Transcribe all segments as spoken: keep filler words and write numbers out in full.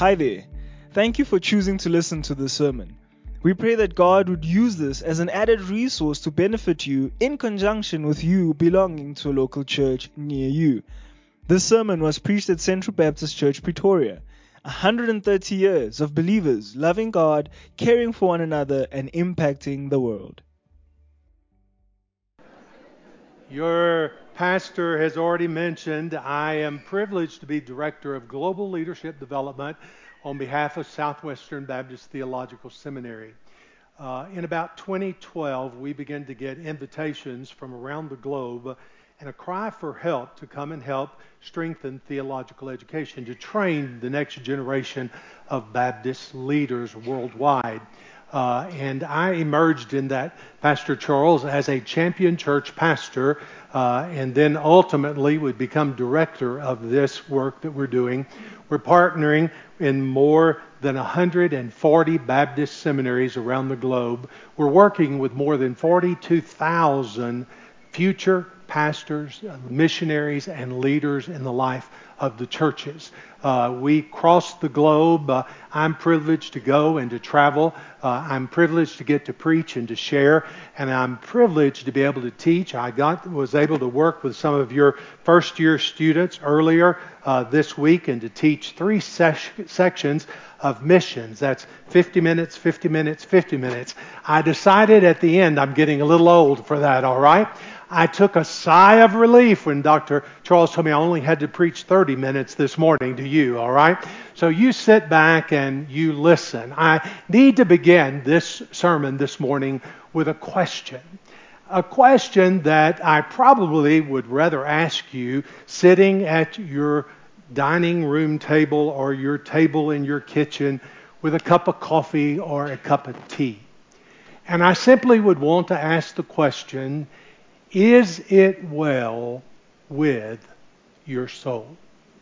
Hi there. Thank you for choosing to listen to this sermon. We pray that God would use this as an added resource to benefit you in conjunction with you belonging to a local church near you. This sermon was preached at Central Baptist Church, Pretoria. one hundred thirty years of believers loving God, caring for one another, and impacting the world. Your pastor has already mentioned I am privileged to be Director of Global Leadership Development on behalf of Southwestern Baptist Theological Seminary. Uh, in about twenty twelve, we began to get invitations from around the globe and a cry for help to come and help strengthen theological education, to train the next generation of Baptist leaders worldwide. Uh, and I emerged in that, Pastor Charles, as a champion church pastor, uh, and then ultimately would become director of this work that we're doing. We're partnering in more than one hundred forty Baptist seminaries around the globe. We're working with more than forty-two thousand future pastors, missionaries, and leaders in the life of the churches. Uh, we cross the globe. Uh, I'm privileged to go and to travel. Uh, I'm privileged to get to preach and to share, and I'm privileged to be able to teach. I got was able to work with some of your first-year students earlier uh, this week and to teach three ses- sections of missions. That's fifty minutes, fifty minutes, fifty minutes. I decided at the end I'm getting a little old for that, all right? I took a sigh of relief when Doctor Charles told me I only had to preach thirty minutes this morning to you, all right? So you sit back and you listen. I need to begin this sermon this morning with a question. A question that I probably would rather ask you sitting at your dining room table or your table in your kitchen with a cup of coffee or a cup of tea. And I simply would want to ask the question, is it well with your soul?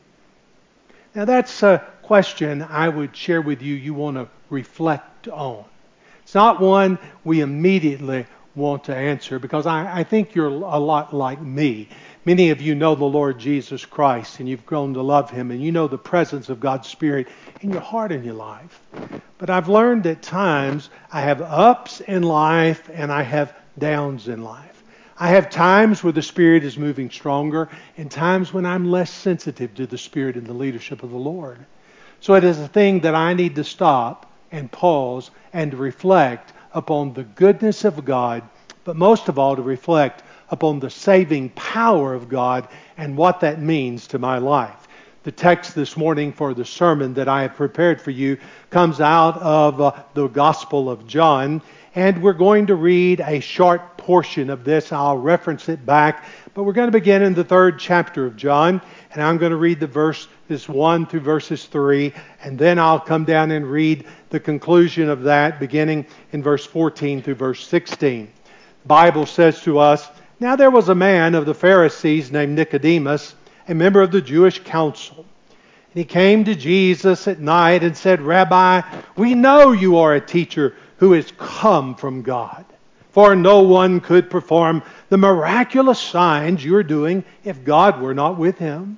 Now that's a question I would share with you you want to reflect on. It's not one we immediately want to answer because I, I think you're a lot like me. Many of you know the Lord Jesus Christ and you've grown to love Him and you know the presence of God's Spirit in your heart and your life. But I've learned at times I have ups in life and I have downs in life. I have times where the Spirit is moving stronger and times when I'm less sensitive to the Spirit and the leadership of the Lord. So it is a thing that I need to stop and pause and to reflect upon the goodness of God, but most of all to reflect upon the saving power of God and what that means to my life. The text this morning for the sermon that I have prepared for you comes out of uh, the Gospel of John. And we're going to read a short portion of this. I'll reference it back. But we're going to begin in the third chapter of John. And I'm going to read the verse, this one through verses three. And then I'll come down and read the conclusion of that, beginning in verse fourteen through verse sixteen. The Bible says to us, "Now there was a man of the Pharisees named Nicodemus, a member of the Jewish council. And he came to Jesus at night and said, 'Rabbi, we know you are a teacher who is come from God. For no one could perform the miraculous signs you're doing if God were not with him.'"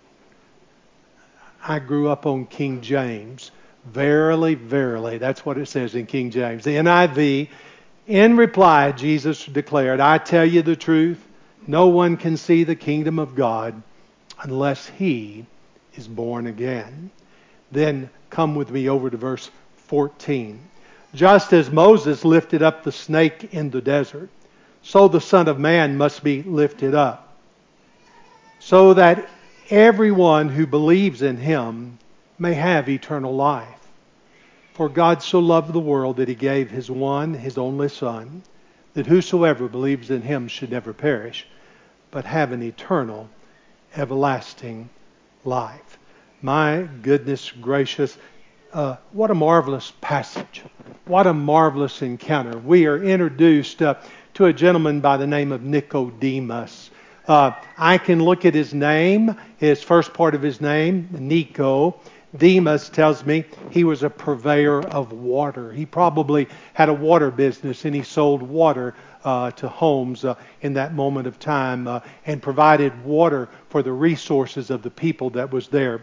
I grew up on King James. Verily, verily. That's what it says in King James. The N I V, in reply, Jesus declared, "I tell you the truth, no one can see the kingdom of God unless he is born again." Then come with me over to verse fourteen. "Just as Moses lifted up the snake in the desert, so the Son of Man must be lifted up, so that everyone who believes in him may have eternal life. For God so loved the world that he gave his one, his only Son, that whosoever believes in him should never perish, but have an eternal, everlasting life." My goodness gracious, uh, what a marvelous passage. What a marvelous encounter. We are introduced uh, to a gentleman by the name of Nicodemus. Uh, I can look at his name, his first part of his name, Nico. Demas tells me he was a purveyor of water. He probably had a water business and he sold water uh, to homes uh, in that moment of time uh, and provided water for the resources of the people that was there.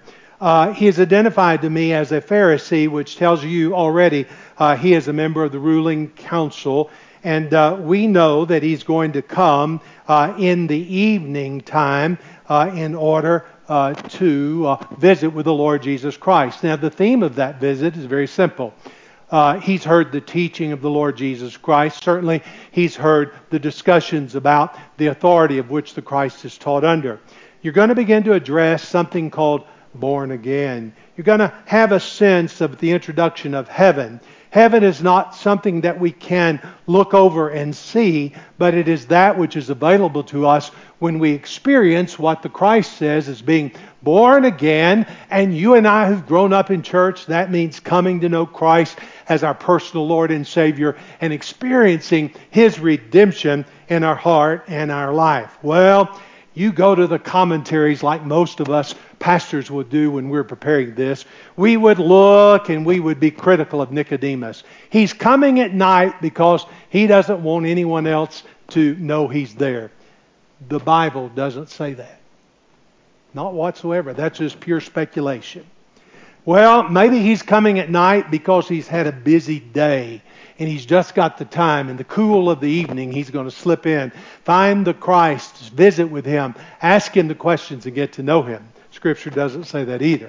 Uh, he is identified to me as a Pharisee, which tells you already uh, he is a member of the ruling council. And uh, we know that he's going to come uh, in the evening time uh, in order uh, to uh, visit with the Lord Jesus Christ. Now, the theme of that visit is very simple. Uh, he's heard the teaching of the Lord Jesus Christ. Certainly, he's heard the discussions about the authority of which the Christ is taught under. You're going to begin to address something called born again. You're going to have a sense of the introduction of heaven. Heaven is not something that we can look over and see, but it is that which is available to us when we experience what the Christ says is being born again. And you and I who've grown up in church, that means coming to know Christ as our personal Lord and Savior and experiencing His redemption in our heart and our life. Well, you go to the commentaries like most of us pastors would do when we're preparing this. We would look and we would be critical of Nicodemus. He's coming at night because he doesn't want anyone else to know he's there. The Bible doesn't say that. Not whatsoever. That's just pure speculation. Well, maybe he's coming at night because he's had a busy day and he's just got the time. In the cool of the evening, he's going to slip in, find the Christ, visit with Him, ask Him the questions and get to know Him. Scripture doesn't say that either.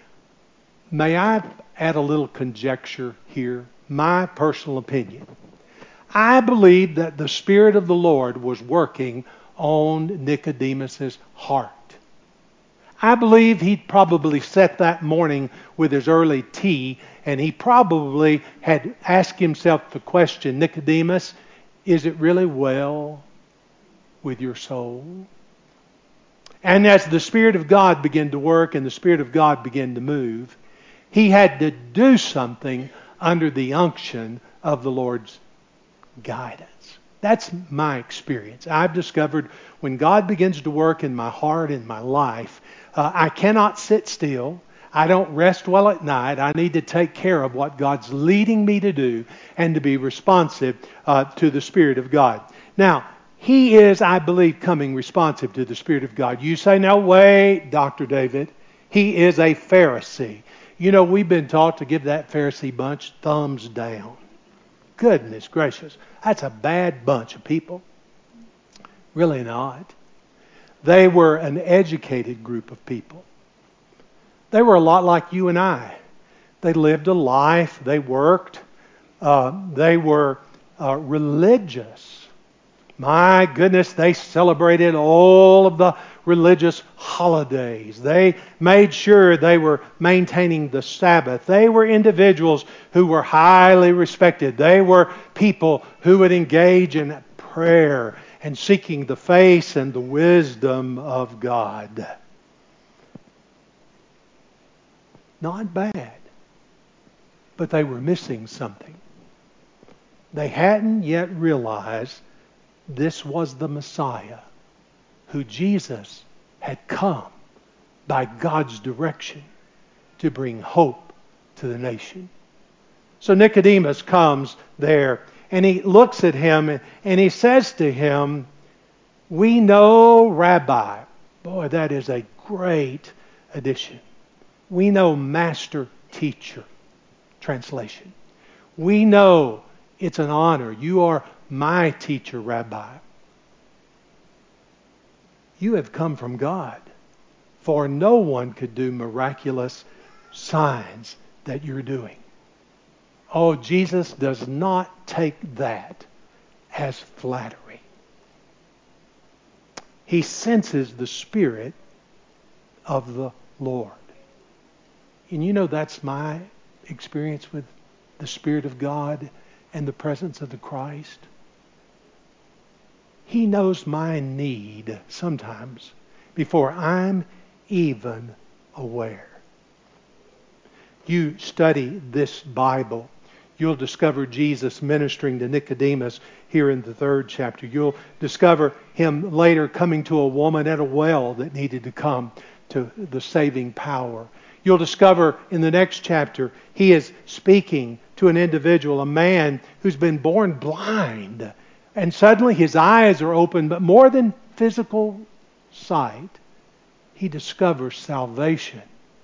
May I add a little conjecture here? My personal opinion. I believe that the Spirit of the Lord was working on Nicodemus's heart. I believe he probably sat that morning with his early tea and he probably had asked himself the question, Nicodemus, is it really well with your soul? And as the Spirit of God began to work and the Spirit of God began to move, he had to do something under the unction of the Lord's guidance. That's my experience. I've discovered when God begins to work in my heart, in my life, uh, I cannot sit still. I don't rest well at night. I need to take care of what God's leading me to do and to be responsive uh, to the Spirit of God. Now, he is, I believe, coming responsive to the Spirit of God. You say, no, wait, Doctor David. He is a Pharisee. You know, we've been taught to give that Pharisee bunch thumbs down. Goodness gracious. That's a bad bunch of people. Really not. They were an educated group of people. They were a lot like you and I. They lived a life. They worked. Uh, they were uh, religious. My goodness, they celebrated all of the religious holidays. They made sure they were maintaining the Sabbath. They were individuals who were highly respected. They were people who would engage in prayer and seeking the face and the wisdom of God. Not bad. But they were missing something. They hadn't yet realized this was the Messiah who Jesus had come by God's direction to bring hope to the nation. So Nicodemus comes there and he looks at him and he says to him, we know Rabbi. Boy, that is a great addition. We know Master Teacher. Translation. We know it's an honor. You are my teacher, Rabbi. You have come from God, for no one could do miraculous signs that you're doing. Oh, Jesus does not take that as flattery. He senses the Spirit of the Lord. And you know that's my experience with the Spirit of God and the presence of the Christ. He knows my need sometimes before I'm even aware. You study this Bible, you'll discover Jesus ministering to Nicodemus here in the third chapter. You'll discover him later coming to a woman at a well that needed to come to the saving power. You'll discover in the next chapter he is speaking to an individual, a man who's been born blind. And suddenly his eyes are open, but more than physical sight, he discovers salvation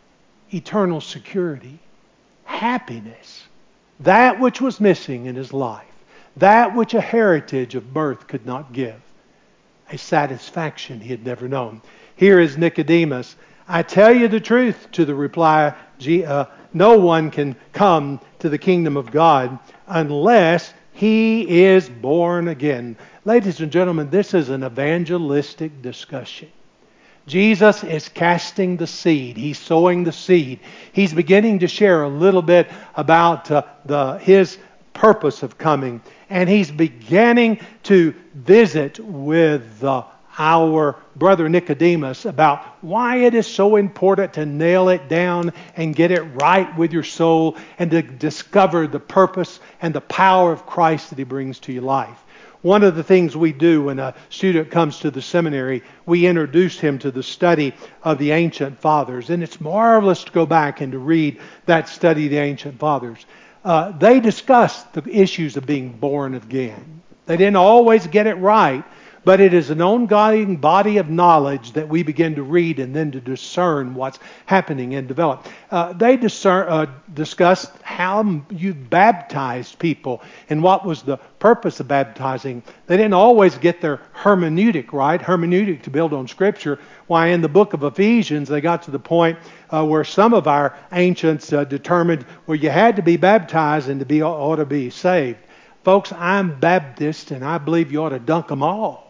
eternal security, happiness, that which was missing in his life, that which a heritage of birth could not give, a satisfaction he had never known. Here is Nicodemus. I tell you the truth, to the reply, uh, no one can come to the kingdom of God unless he is born again. Ladies and gentlemen, this is an evangelistic discussion. Jesus is casting the seed. He's sowing the seed. He's beginning to share a little bit about uh, the his purpose of coming. And he's beginning to visit with uh, our brother Nicodemus about why it is so important to nail it down and get it right with your soul and to discover the purpose and the power of Christ that he brings to your life. One of the things we do when a student comes to the seminary, we introduce him to the study of the ancient fathers. And it's marvelous to go back and to read that study of the ancient fathers. Uh, they discussed the issues of being born again. They didn't always get it right, but it is an ongoing body of knowledge that we begin to read and then to discern what's happening and develop. Uh, they discern, uh, discussed how you baptized people and what was the purpose of baptizing. They didn't always get their hermeneutic right, hermeneutic to build on Scripture. Why in the book of Ephesians they got to the point uh, where some of our ancients uh, determined where you had to be baptized and to be ought to be saved. Folks, I'm Baptist and I believe you ought to dunk them all.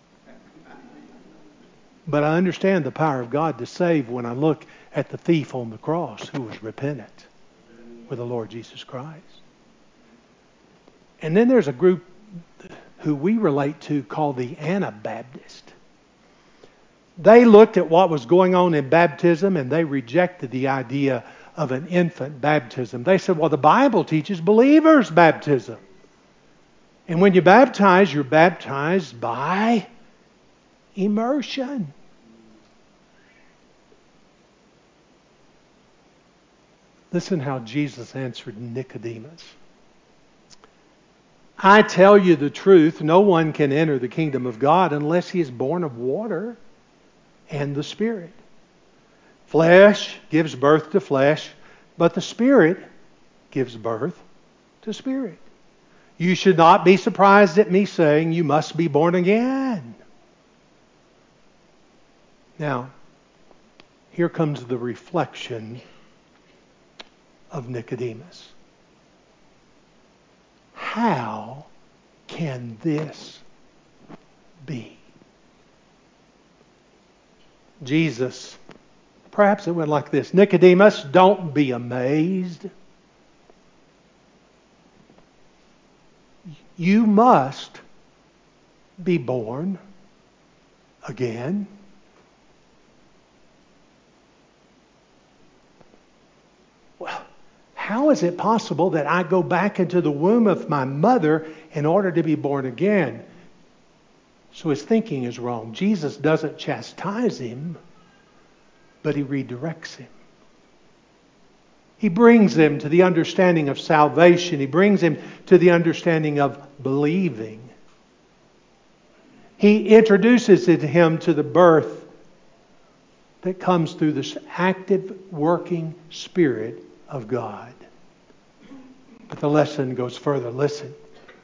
But I understand the power of God to save when I look at the thief on the cross who was repentant with the Lord Jesus Christ. And then there's a group who we relate to called the Anabaptist. They looked at what was going on in baptism and they rejected the idea of an infant baptism. They said, well, the Bible teaches believers' baptism. And when you baptize, you're baptized by immersion. Listen how Jesus answered Nicodemus. I tell you the truth, no one can enter the kingdom of God unless he is born of water and the Spirit. Flesh gives birth to flesh, but the Spirit gives birth to spirit. You should not be surprised at me saying you must be born again. Now, here comes the reflection of Nicodemus. How can this be? Jesus, perhaps it went like this. Nicodemus, don't be amazed. You must be born again. Well, how is it possible that I go back into the womb of my mother in order to be born again? So his thinking is wrong. Jesus doesn't chastise him, but he redirects him. He brings him to the understanding of salvation. He brings him to the understanding of believing. He introduces him to the birth that comes through this active working Spirit of God. But the lesson goes further. Listen.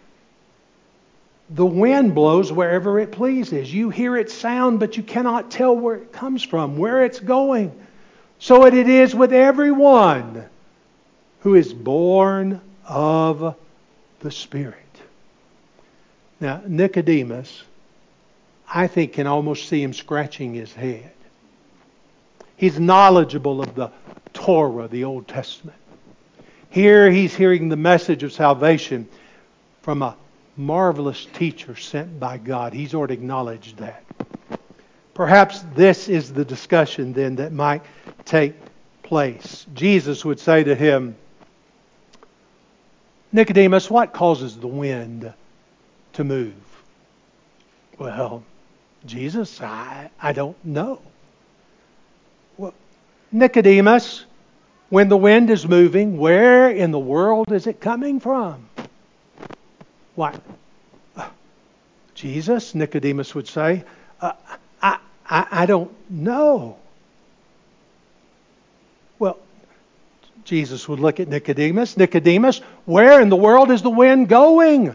The wind blows wherever it pleases. You hear its sound, but you cannot tell where it comes from, where it's going. So it is with everyone who is born of the Spirit. Now, Nicodemus, I think, can almost see him scratching his head. He's knowledgeable of the Torah, the Old Testament. Here he's hearing the message of salvation from a marvelous teacher sent by God. He's already acknowledged that. Perhaps this is the discussion then that might take place. Jesus would say to him, Nicodemus, what causes the wind to move? Well, Jesus, I, I don't know. Well, Nicodemus, when the wind is moving, where in the world is it coming from? Why? Uh, Jesus, Nicodemus would say, uh, I, I, I don't know. Well, Jesus would look at Nicodemus. Nicodemus, where in the world is the wind going?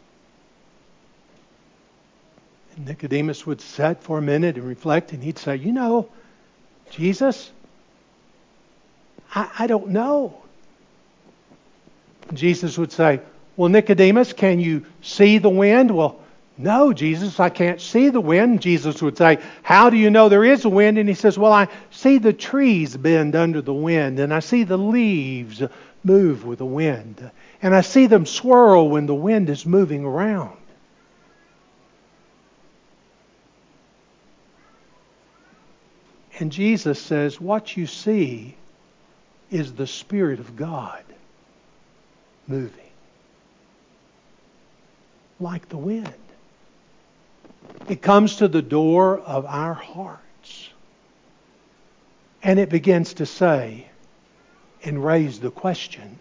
And Nicodemus would sit for a minute and reflect, and he'd say, you know, Jesus, I, I don't know. And Jesus would say, well, Nicodemus, can you see the wind? Well, no, Jesus, I can't see the wind. Jesus would say, how do you know there is a wind? And he says, well, I see the trees bend under the wind, and I see the leaves move with the wind, and I see them swirl when the wind is moving around. And Jesus says, what you see is the Spirit of God moving like the wind. It comes to the door of our hearts, and it begins to say and raise the question,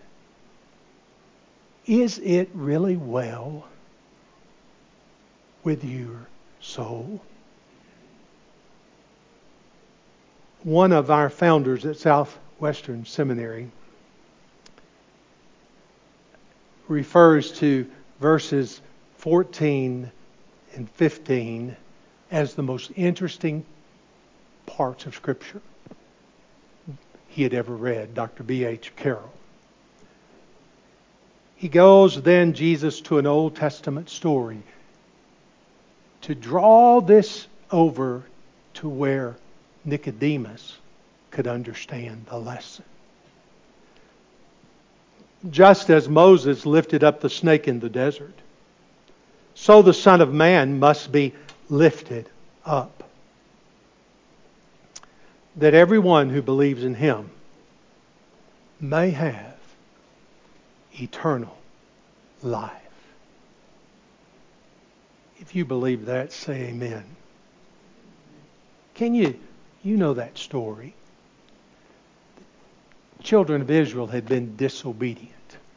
is it really well with your soul? One of our founders at Southwestern Seminary refers to verses fourteen and fifteen as the most interesting parts of Scripture he had ever read, Doctor B H Carroll. He goes then, Jesus, to an Old Testament story to draw this over to where Nicodemus could understand the lesson. Just as Moses lifted up the snake in the desert, so the Son of Man must be lifted up, that everyone who believes in Him may have eternal life. If you believe that, say amen. Can you, you know that story. The children of Israel had been disobedient,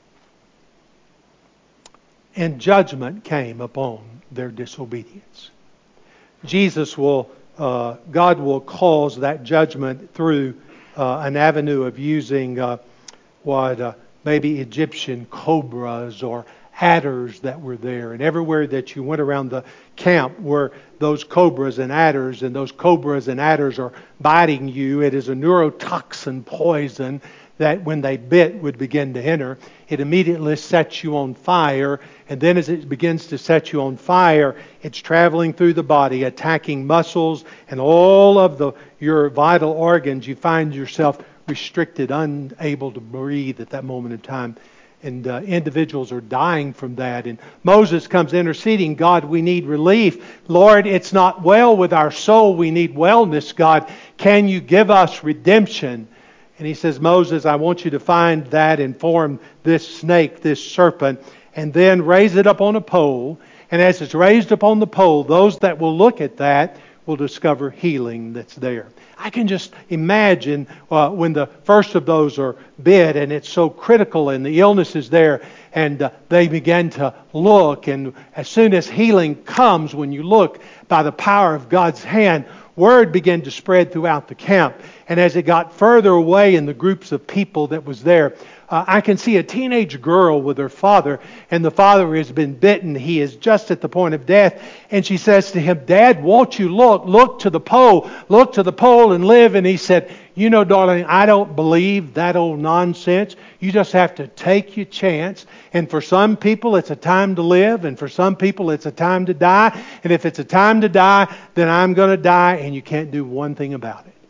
and judgment came upon their disobedience. Jesus will, uh, God will cause that judgment through uh, an avenue of using uh, what uh, maybe Egyptian cobras or adders that were there. And everywhere that you went around the camp were those cobras and adders, and those cobras and adders are biting you. It is a neurotoxin poison that when they bit would begin to enter. It immediately sets you on fire, and then as it begins to set you on fire, it's traveling through the body, attacking muscles and all of the your vital organs. You find yourself restricted, unable to breathe at that moment in time. And uh, individuals are dying from that. And Moses comes interceding, God, we need relief. Lord, it's not well with our soul. We need wellness, God. Can you give us redemption? And he says, Moses, I want you to find that and form this snake, this serpent, and then raise it up on a pole. And as it's raised up on the pole, those that will look at that will discover healing that's there. I can just imagine uh, when the first of those are bid and it's so critical and the illness is there, and uh, they begin to look, and as soon as healing comes, when you look by the power of God's hand, word began to spread throughout the camp. And as it got further away in the groups of people that was there, uh, I can see a teenage girl with her father, and the father has been bitten. He is just at the point of death. And she says to him, Dad, won't you look? Look to the pole. Look to the pole and live. And he said, you know, darling, I don't believe that old nonsense. You just have to take your chance. And for some people, it's a time to live. And for some people, it's a time to die. And if it's a time to die, then I'm going to die. And you can't do one thing about it.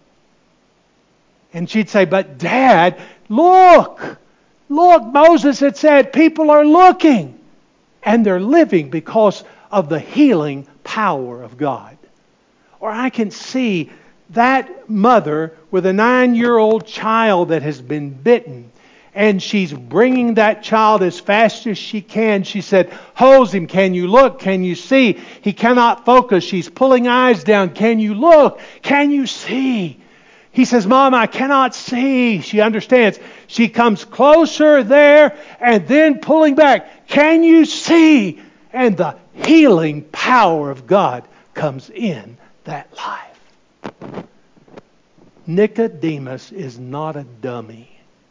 And she'd say, but Dad, look. Look, Moses had said people are looking. And they're living because of the healing power of God. Or I can see that mother with a nine-year-old child that has been bitten, and she's bringing that child as fast as she can. She said, hose him. Can you look? Can you see? He cannot focus. She's pulling eyes down. Can you look? Can you see? He says, Mom, I cannot see. She understands. She comes closer there and then pulling back. Can you see? And the healing power of God comes in that life. Nicodemus is not a dummy.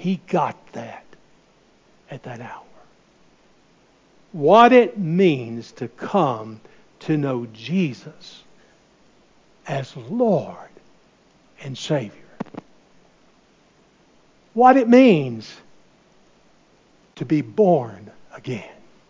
he got that at that hour. What it means to come to know Jesus as Lord and Savior. What it means to be born again.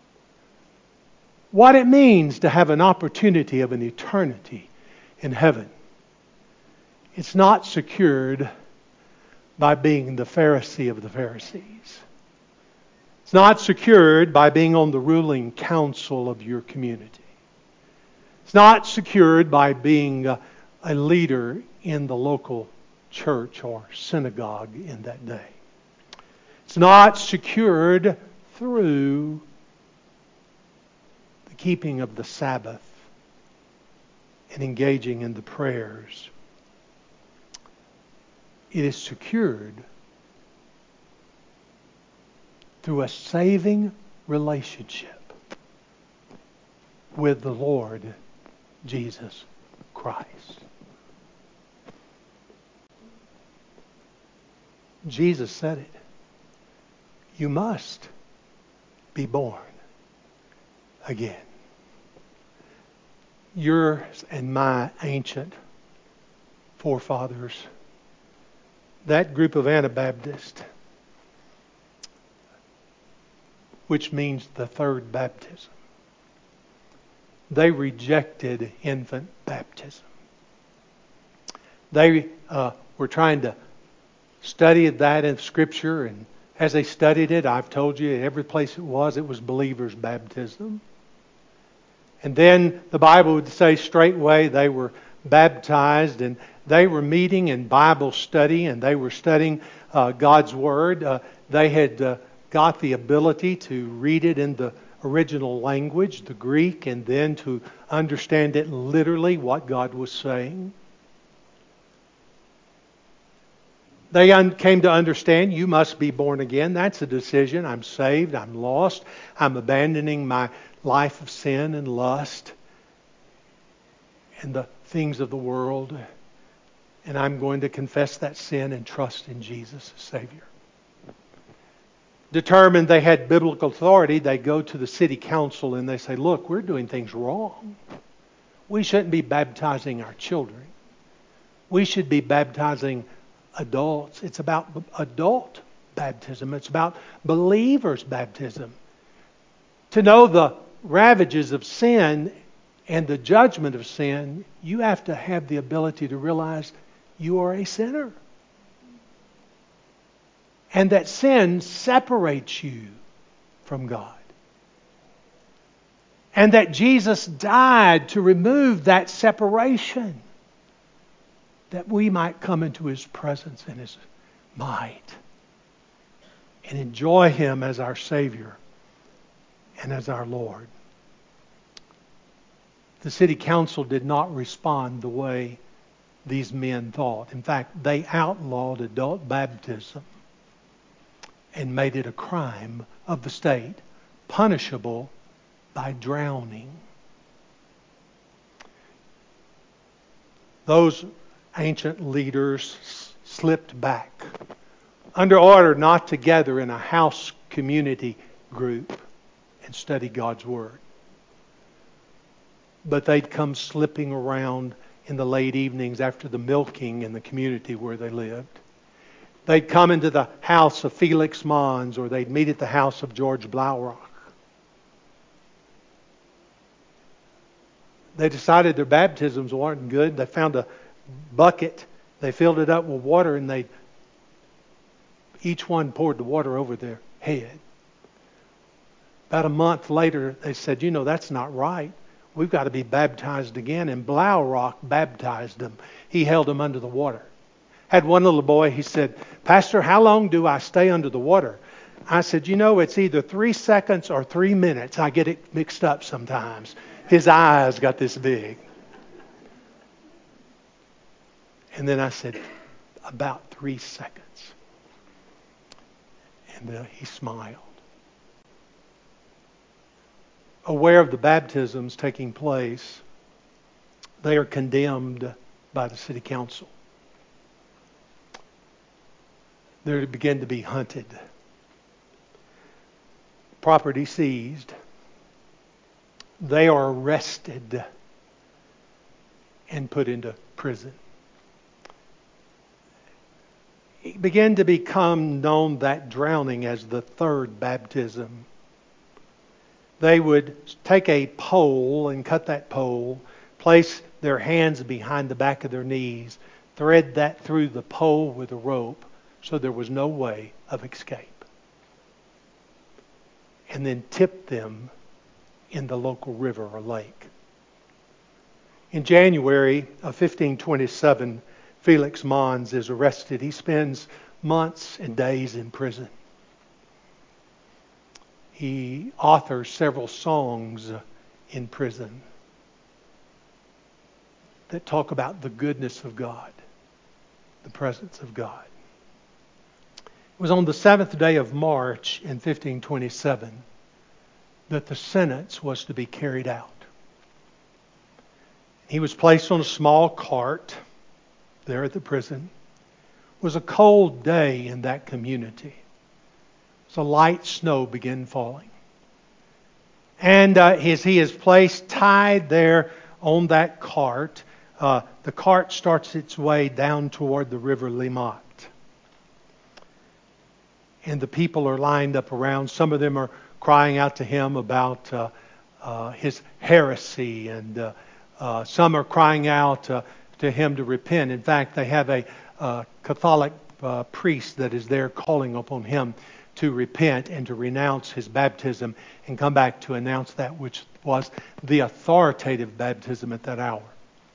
What it means to have an opportunity of an eternity in heaven. It's not secured by being the Pharisee of the Pharisees. It's not secured by being on the ruling council of your community. It's not secured by being a, a leader in the local church or synagogue in that day. It's not secured through the keeping of the Sabbath and engaging in the prayers. It is secured through a saving relationship with the Lord Jesus Christ. Jesus said it. You must be born again. Yours and my ancient forefathers, that group of Anabaptists, which means the third baptism, they rejected infant baptism. They uh, were trying to study that in Scripture, and as they studied it, I've told you, every place it was, it was believers' baptism. And then the Bible would say straightway they were baptized, and they were meeting in Bible study, and they were studying uh, God's Word. Uh, they had uh, got the ability to read it in the original language, the Greek, and then to understand it literally, what God was saying. They un- came to understand you must be born again. That's a decision. I'm saved. I'm lost. I'm abandoning my life of sin and lust and the things of the world. And I'm going to confess that sin and trust in Jesus as Savior. Determined they had biblical authority, they go to the city council and they say, look, we're doing things wrong. We shouldn't be baptizing our children. We should be baptizing adults. It's about adult baptism. It's about believers' baptism. To know the ravages of sin and the judgment of sin, you have to have the ability to realize you are a sinner. And that sin separates you from God. And that Jesus died to remove that separation, that we might come into His presence and His might and enjoy Him as our Savior and as our Lord. The city council did not respond the way these men thought. In fact, they outlawed adult baptism and made it a crime of the state, punishable by drowning. Those ancient leaders slipped back under order not to gather in a house community group and study God's Word. But they'd come slipping around in the late evenings after the milking in the community where they lived. They'd come into the house of Felix Mons, or they'd meet at the house of George Blaurock. They decided their baptisms weren't good. They found a bucket. They filled it up with water, and they each one poured the water over their head. About a month later, they said, you know, that's not right. We've got to be baptized again. And Blaurock baptized them. He held them under the water. Had one little boy, he said, Pastor, how long do I stay under the water? I said, you know, it's either three seconds or three minutes. I get it mixed up sometimes. His eyes got this big. And then I said, about three seconds. And uh, he smiled. Aware of the baptisms taking place, they are condemned by the city council. They begin to be hunted. Property seized. They are arrested and put into prison. It began to become known, that drowning, as the third baptism. They would take a pole and cut that pole, place their hands behind the back of their knees, thread that through the pole with a rope so there was no way of escape, and then tip them in the local river or lake. In January of fifteen twenty-seven, Felix Mons is arrested. He spends months and days in prison. He authors several songs in prison that talk about the goodness of God, the presence of God. It was on the seventh day of March in fifteen twenty-seven that the sentence was to be carried out. He was placed on a small cart there at the prison. It was a cold day in that community. So light snow began falling. And uh, as he is placed, tied there on that cart, uh, the cart starts its way down toward the river Limmat. And the people are lined up around. Some of them are crying out to him about uh, uh, his heresy, and uh, uh, some are crying out uh, to him to repent. In fact, they have a uh, Catholic uh, priest that is there calling upon him to repent and to renounce his baptism and come back to announce that which was the authoritative baptism at that hour.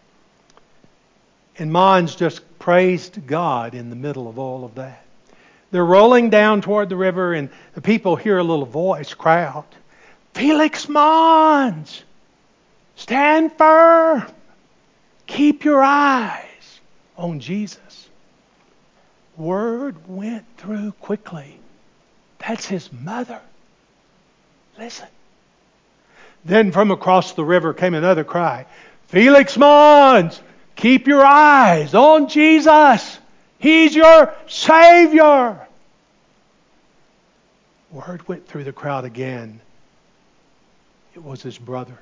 And Mons just praised God in the middle of all of that. They're rolling down toward the river, and the people hear a little voice cry out, "Felix Mons, stand firm. Keep your eyes on Jesus." Word went through quickly. That's his mother. Listen. Then from across the river came another cry. "Felix Mons, keep your eyes on Jesus. He's your Savior." Word went through the crowd again. It was his brother.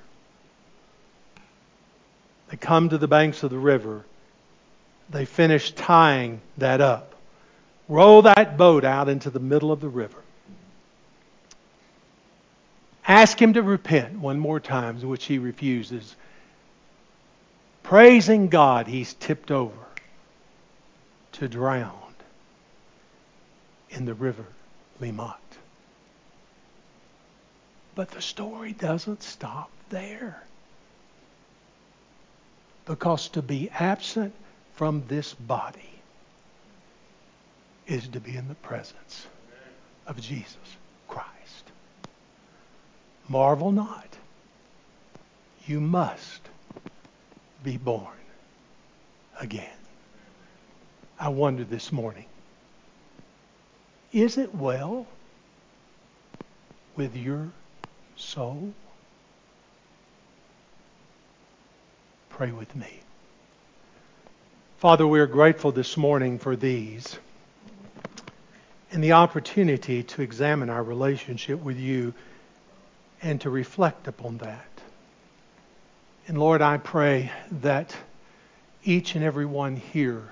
They come to the banks of the river. They finish tying that up. Row that boat out into the middle of the river. Ask him to repent one more time, which he refuses. Praising God, he's tipped over to drown in the river Limmat. But the story doesn't stop there. Because to be absent from this body is to be in the presence of Jesus Christ. Marvel not. You must be born again. I wonder this morning, is it well with your soul? Pray with me. Father, we are grateful this morning for these and the opportunity to examine our relationship with you and to reflect upon that. And Lord, I pray that each and every one here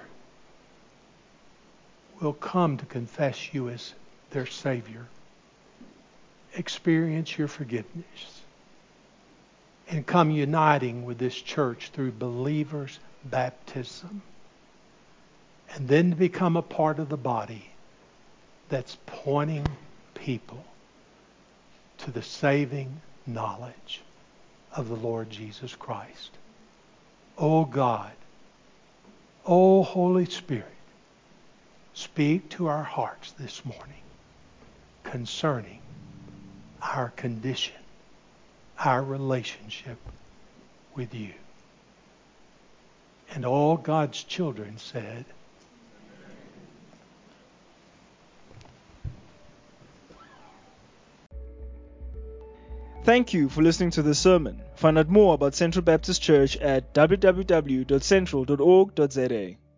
will come to confess you as their Savior, experience your forgiveness, and come uniting with this church through believers' baptism, and then to become a part of the body that's pointing people to the saving knowledge of the Lord Jesus Christ. Oh God, oh Holy Spirit, speak to our hearts this morning concerning our condition, our relationship with you. And all God's children said, Thank you for listening to this sermon. Find out more about Central Baptist Church at w w w dot central dot org dot z a.